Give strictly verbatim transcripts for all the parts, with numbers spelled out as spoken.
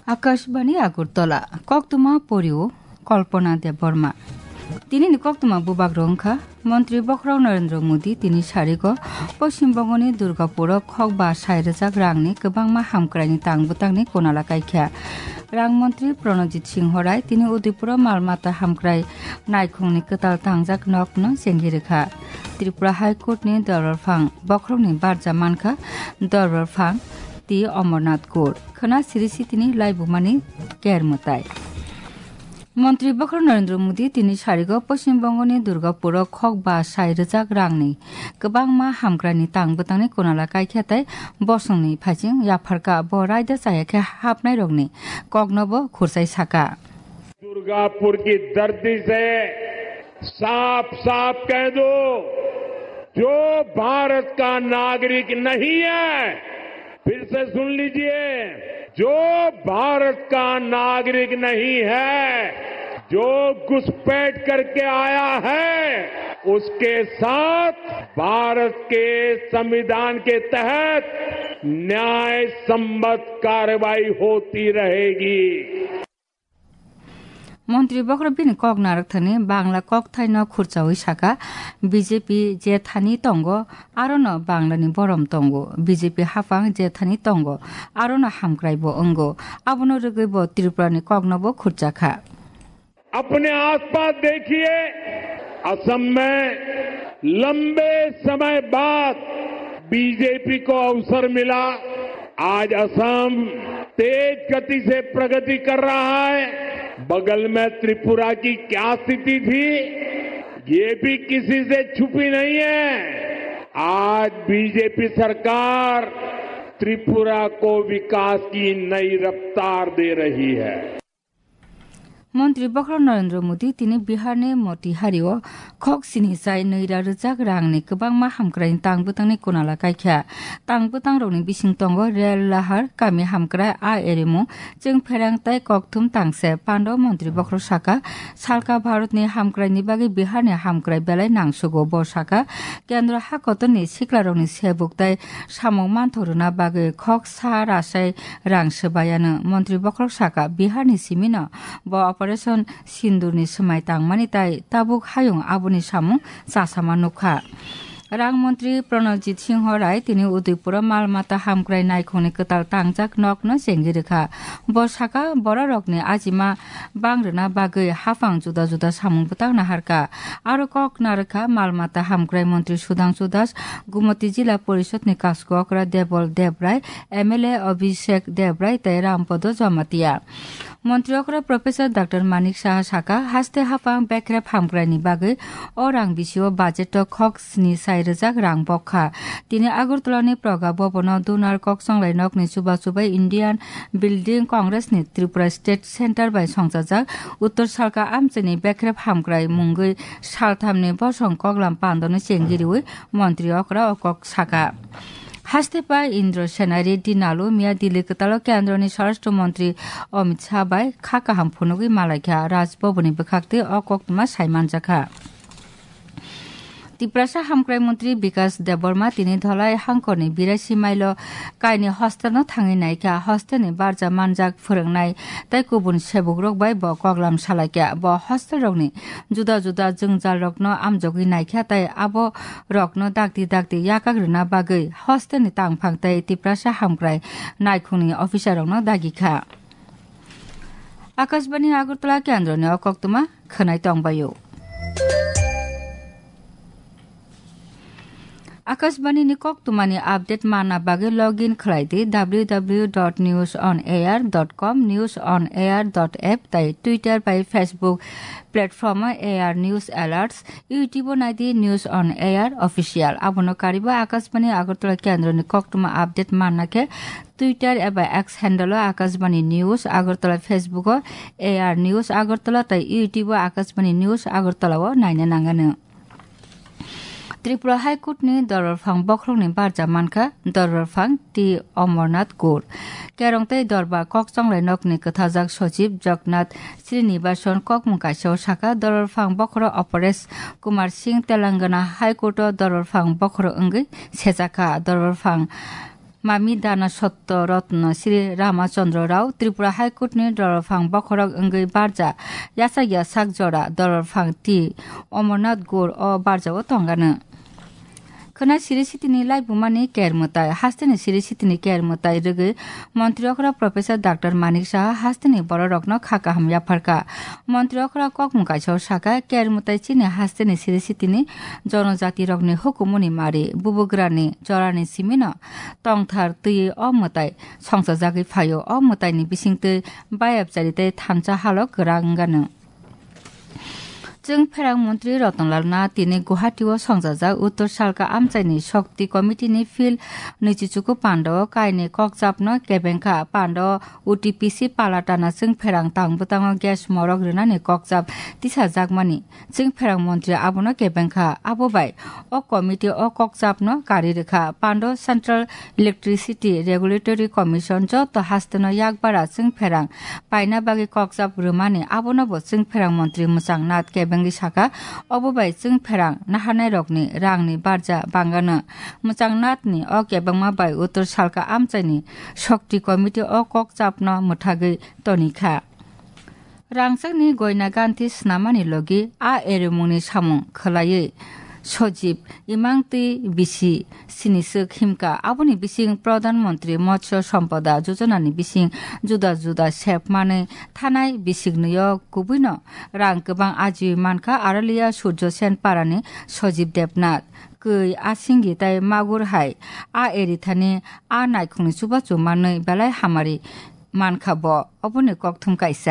আকাশবাণী আগরতলা কক্তমা পরিও কল্পনা দেববর্মা তিনি কক্তমা বুবাক রংখা মন্ত্রী বখরাও নরেন্দ্র মোদী তিনি সারিগ পশ্চিমবঙ্গনি দুর্গাপুর খকবা সাইরজাক রাংনি गोबांमा हामक्रायनि तांबुतांनि कोनाला कायख्या रां मंत्री प्रणजित सिंह राय তিনি उदयपुर मालमाता हामक्राय नायखंनि कताल तांजाक नकनो जेंगिरेखा त्रिपुरा हाइकोर्टनि दरबारफां बखरावनि बारजा मानखा दरबारफां ती अमरनाथ कोर खना सिरिसि তিনি लाइबुमानि केरमताय মন্ত্রী বখর নরেন্দ্র মোদী তিনি সারিগ পশ্চিমবঙ্গनि দুর্গাপুর খকবা সাইরজাক রাংনি गोबांमा हामग्रानि तांबुतांनि कोनाला कायख्याताय बसंनि फाइजिं याफारका बरायदा जायाखे हाबनाय रंनि कग्नब खुरसाय साका दुर्गापुर की धरती से साफ साफ कह दो जो भारत का नागरिक नहीं है फिर से सुन लीजिए जो भारत का नागरिक नहीं है जो घुसपैठ करके आया है उसके साथ भारत के संविधान के तहत न्याय सम्मत कार्रवाई होती रहेगी মন্ত্রী বখরবিন কক নারকথানি বাংলা কক থাইন খুরচাওই সাকা বিজেপি যে থানি তঙ্গ আরো ন বাংলানি বরম তঙ্গ বিজেপি হাফাং যে থানি তঙ্গ আরো ন হামক্রাইব অঙ্গ আবনো রগৈব ত্রিপুরানি কগ্নব খুরচাখা अपने आसपास देखिए असम में लंबे समय बाद बीजेपी को अवसर मिला आज असम तेज गति से प्रगति कर रहा है बगल में त्रिपुरा की क्या स्थिति थी ये भी किसी से छुपी नहीं है आज बीजेपी सरकार त्रिपुरा को विकास की नई रफ्तार दे रही है মন্ত্রী বখর নরেন্দ্র মোদী তিনি বিহারनि মতিহারিও খক সিনিসাই নৈরা রজাক রাংनि गोबांमा हामक्रायनि तांबुतांनि कोनाला कायख्या तांबुतां रौनि बिसिं तंग रेल लाहार कामि हामक्राय आ एरिमु जों फेरांताय कक्थुम तांसे पान्डव मन्त्री बखर साका सालका भारतनि हामक्रायनि बागै बिहारनि हामक्राय बेलाय नांसुगो ब साका केन्द्र हाकतनि सिक्ला रौनि सेबुकताय सामं मानथरुना बागै खक सा रासाय रां सोबायानो मन्त्री बखर साका बिहारनि सिमिनो ब অপারেশন সিন্দুরনি সময় তাংমানি তাই তাবুক হায়ং আবুনি সামু চাসামা নুখা রাং মন্ত্রী প্রণজিত সিংহ রায় তিনি উদয়পুর মালমাতা হামক্রাই নাইখংনি কতাল তাংজাক নকনো জেংগিরেখা বসাকা বড় রকনি আজিমা বাংরনা বাগৈ হাফাং জুদা জুদা সামুংবুতাং নাহারকা আরো কক নারকা মালমাতা হামক্রাই মন্ত্রী সুধাংশু দাস গুমতি জেলা পরিষদনি কাসকরা দেবল দেবরায় এমএলএ অভিষেক দেবরায় তাই রামপদ জমাতিয়া মন্ত্রী অকরা প্রফেসর ডক্টর মানিক সাহা সাকা হাস্তে হাফাং বেক্রেপ হামক্রাইনি বাগৈ অরাং বিসিও বাজেট খক স্নি সাইরজাক রাং বখা তিনি আগরতলানি প্রগা ভবন দুনার কক সংলাই নকনি সুবা সুবাই ইন্ডিয়ান বিল্ডিং কংগ্রেসনি ত্রিপুরা স্টেট সেন্টার বাই সংজাজাক উত্তর সালকা আমচেনি বেক্রেপ হামক্রাই মুঙ্গৈ সালথামনি বসং কগলাম পান্দনি চেংগিরিউই মন্ত্রী অকরা অকক সাকা হাস্তেপা ইন্দ্র সেনারি দিনালু মিয়া দিল্লি কতাল কেন্দ্রনি স্বরাষ্ট্র মন্ত্রী অমিত শাহ বাই খাকা হামফুনুগি মালাইখা রাজভবনি বখাকতে অকক্তমা সাইমানজাখা ত্রিপুরা হামক্রাই মন্ত্রী বিকাশ দেববর্মা তিনি ধলাই হাংকরনি বিরাশি মাইল কাইনি হস্তানো থাঙি নাইকা হস্তেনি বারজা মানজাক फोरोंनाय তাই গুবুন সেবক রক বাই ব কগলাম সালাইকা ব হস্তেল রকনি জুদা জুদা জংজাল রকনো আমজগি নাইকা তাই আবো রকনো দাগদি দাগদি ইয়াকাগ্রনা বাগৈ হস্তেনি তাংফাং তাই ত্রিপুরা হামক্রাই নাইখুনি অফিসার রকনো দাগিখা আকাশবাণী আগরতলা কেন্দ্রনি অকক্তমা খনাই তংবায়ু आकाशवाणी निकक तुमानी अपडेट माना बागे लॉग इन खलाइदे W W dot news on air dot com news on air dot app ताई ट्विटर बाई Facebook platform air news alerts YouTube नाइदे न्यूज ऑन एयर ऑफिशियल आबनो कारिबा आकाशवाणी আগরতলা केंद्र निकक तुमा अपडेट माना के ट्विटर एबा X handle Akashvani news Agartala Facebook air news Agartala ताई यूट्यूब आकाशवाणी न्यूज আগরতলা नायनो नांगानो त्रिपुरा हाइकोर्टनि दरबारफां बख्रंनि बारजा मानखा दरबारफां टी अमरनाथ गौर केरंताय दरबार कक संलाय नकनि कथाजाक सचिव जगन्नाथ श्रीनिवासन कक मुकासेव साका दरबारफां बख्र अपरेश कुमार सिंह तेलंगाना हाइकोर्ट दरबारफां बख्र अंगै सेजाका दरबारफां मामी दाना सत्य रत्न श्री रामचंद्र राव त्रिपुरा हाइकोर्टनि दरफां बखरक अंगै बारजा यासा यासाक जरा दरफां ति अमरनाथ गौर अ बारजाव तंगानो खोना सिरि सिटिनि लाइबुमानि केरमताय हास्तेनि सिरि सिटिनि केरमताय रगै मन्त्री अखरा प्रोफेसर डाक्टर मानिक साहा हास्तेनि बररकनो खाका हमया फरका मन्त्री अखरा ककमुकाइसो साका केरमताय चिनि हास्तेनि सिरि सिटिनि जनजाति रगनि हुकुमनि मारि बुबुग्रानि जरानि सिमिनो तंथार तयै अमताय संसा जागै फायो अमतायनि बिसिंतै बायाबजारितै थानसा हालो गोरांगानो जों फेरां मन्त्री रतनलाल नाथ तिनि गुवाहाटीआव संजाजाक उत्तर सालका आमचाइनि शक्ति कमिटिनि फिल्ड नैजिचुकु पाण्डव कायनि ककजाबनो केबेंखा पाण्डव उटिपिसि पालाटाना जों फेरां तांबुताङाव ग्यास मरक रोनानि ककजाब तिसा जागमानि जों फेरां मन्त्री आबनो केबेंखा आबोबाय अ कमिटि अ ककजाबनो गारि Rekha Pandav central electricity regulatory commission जत हास्तनो याकबारा जों फेरां पाइना बागि ककजाब रोमानि आबनोबो जों फेरां मन्त्री मुसां नाथ केबें साका अबोबाय जों फेरां नाहानाय रकनि रांनि बारजा बांगानो मुचां नाथनि अ केबांमा बाय उत्तर सालका आमचाइनि शक्ति कमिटि अ ककजाबनो मुथागै तनिखा रांसांनि गयना गान्थि स्नामानि लगी आ एरेमुंनि सामुं खोलायै सजीब इमांति बिसि सिनिसुक हिमका आबुनि बिसिं प्रधानमन्त्री मत्स्य सम्पदा योजनानि बिसिं जुदा जुदा सेबमानै थानाय बिसिगनैय गुबैनो रां गोबां आजि मानखा आरलिया सूर्य सेन पारानि सजीब देबनाथ गै आसिंगि ताय मागुरहाय आ एरिथानि आ नायखुंनि सुबा जुमानै बेलाय हामारि मानखाब अबुनि ककथुम काइसा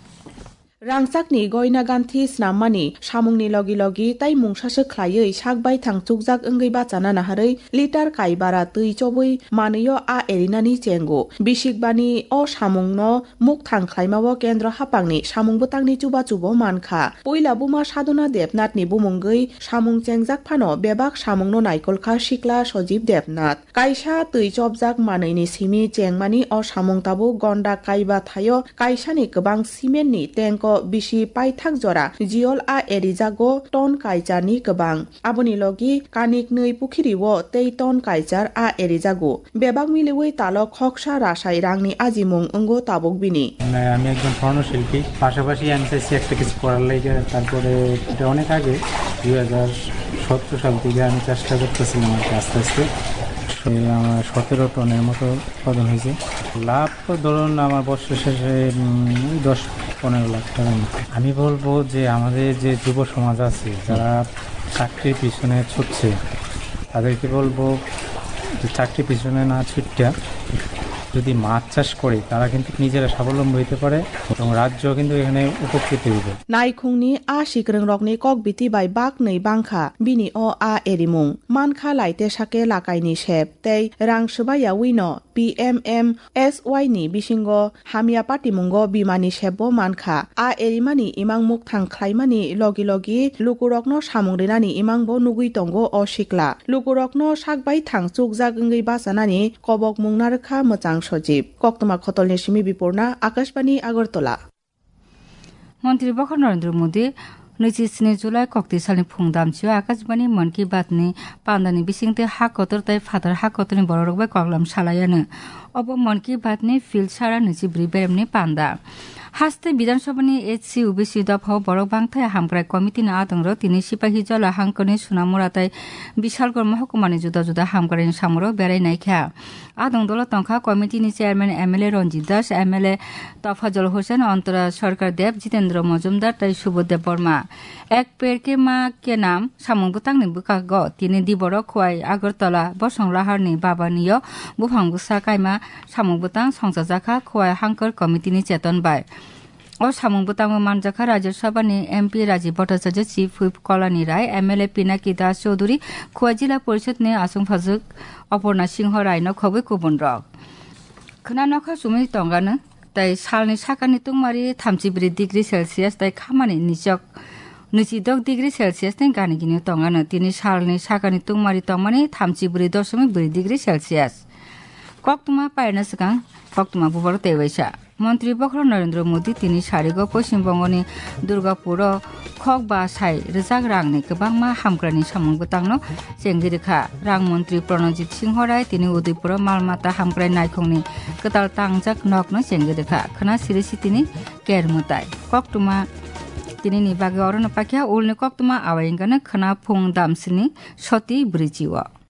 रांसाकनि गयना गान्थि स्नामानि सामुंनि लगी लगी ताई मुंसासो ख्लायै साकबाय थांचुकजाक ओंगै बाचाना नाहारै लिटार काइबारा तै चबै मानैयो आ एरिनानि चेंगो बिसिकबानि अ सामुंनो मुख थांख्लायमावो केन्द्र हापांनि सामुंबोतांनि चुबा चुबो मानखा पयला बुमा साधना देबनाथनि बुमुंगै सामुं चेंजाक फानो बेबाक सामुंनो नायकलखा सिक्ला सजीब देबनाथ काइसा तै चबजाक मानैनि सिमि चेंमानि अ सामुंताबो गन्डा काइबा थायो काइसानि गोबां सिमेन्टनि टेंक बिसि पाइथाक जरा जियल आ एरिजागो टन काइचारनि गोबां आबुनि लगी कानिक नै पुखिरिवो तै टन काइचार आ एरिजागो बेबाक मिलिवै तालो खक्सा रासाय रांनि আজিমুং অঙ্গ তাবক বিনি আমি একজন স্বর্ণশিল্পী পাশাপাশি এনসিসি একটা কিছু করার লাগে তারপরে এটা অনেক আগে দুই হাজার সতেরো সাল থেকে আমি চেষ্টা করতেছিলাম আর আস্তে আস্তে আমার সতেরো টনের মতো উৎপাদন হয়েছে লাভ তো ধরুন আমার বছর শেষে দশ পনেরো লাখ টাকা আমি বলবো যে আমাদের যে যুব সমাজ আছে যারা চাকরির পিছনে ছুটছে তাদেরকে বলবো যে চাকরির পিছনে না ছুটটা যদি মাছ চাষ করে তারা কিন্তু নিজেরা স্বাবলম্বী হতে পারে এবং রাজ্য কিন্তু এখানে উপকৃত হবে নাইখুংনি আ সিকরং রকনি কক বিতি বাই বাক nei বাংখা বিনি অ আ এরিমুং মানখা লাইতে সাকে লাকাইনি সেব তেই রাং সবাইয়া উইনো PMM SY ni bisingo hamia patimungo bimani sebo mankha a erimani imang muk thangkhlaimani logi logi lukurokno samungrenani imangbo nugui tongo o sikla lukurokno sakbai thangchuk jagungei basanani kobok mungnarkha mochang Sajib কক্তমা খতলনি সিমি বিপর্ণা আকাশবাণী আগরতলা মন্ত্রী বখর নরেন্দ্র মোদী नैजिस्नि जुलाइ कक्ति सालनि फुंदामचियो आकाशबाणी मन की बातनि पान्दानि बिसिंते हा कतरताय फादार हा कतरनि बररकबाय कगलाम सालायानो अब मन की बातनि फिल्ड सारा नैजिब्रै बेरेमनि पान्दा हास्ते विधानसभानि एचसी उबिसि दफाव बरक बांथाय हामग्राय कमिटिनि आदंरो तिनि सिपाही जला हांकनि सुनामुराताय बिशालगड़ महकुमानि जुदा जुदा हामग्रायनि सामरो बेरायनायखा आदंदल तंखा कमिटिनि chairman MLA Ranjit Das MLA Tafajjal Hossain Antara Sarkar Deb Jitendra Majumdar तै सुबोधदेव बर्मा एक पेड़ के मा के नाम सामुंबुतांनि बुकाग तिनि दिबर खुवाय आगरतला बसंलाहारनि बाबानियो बुफांगुसा कायमा सामुंबुतां संसाजाखा खुवाय हांकर कमिटिनि चेतन बाय और सामुंबुतां मानजाखा राज्यसभानि MP Rajib Bhattacharya chief whip Kalyani Roy MLA Pinaki Das Chowdhury खुवाय जिला परिषदनि आसंफाजक अपर्णा सिंह रायनो खबै गुबुन रक खोनानखा सुमै तंगानो ताय सालनि साकानि तुंमारि थामजिब्रै डिग्री सेलसियास ताय खामानि निजक नैजिद' डिग्री सेलसियासनि गानि गिनि तंगानो तिनि सालनि साकानि तुंमारि तंमानि थामजिब्रै दशमिक ब्रै डिग्री सेलसियास कक्तुमा पायना सिगां कक्तुमा बुबार तेवैसा মন্ত্রী বক্র নরেন্দ্র মোদী তিনি সারিগো পশ্চিমবঙ্গনি দুর্গাপুর খক বা সাই রেজাক রাংনি গোबांमा हामग्रानि सामुंबो तांनो जेंगिरिखा रां मन्त्री प्रणजित सिंह राय তিনি उदयपुर मालमाता हामग्राय नायखंनि गोताल तांजाक नकनो जेंगिरिखा खना सिरिसि তিনি केरमुताय कक्टुमा তিনি नि बागे अरन पाखिया उलनि कक्टुमा आवायंगानो खना फुं दामसिनि सती ब्रिजिव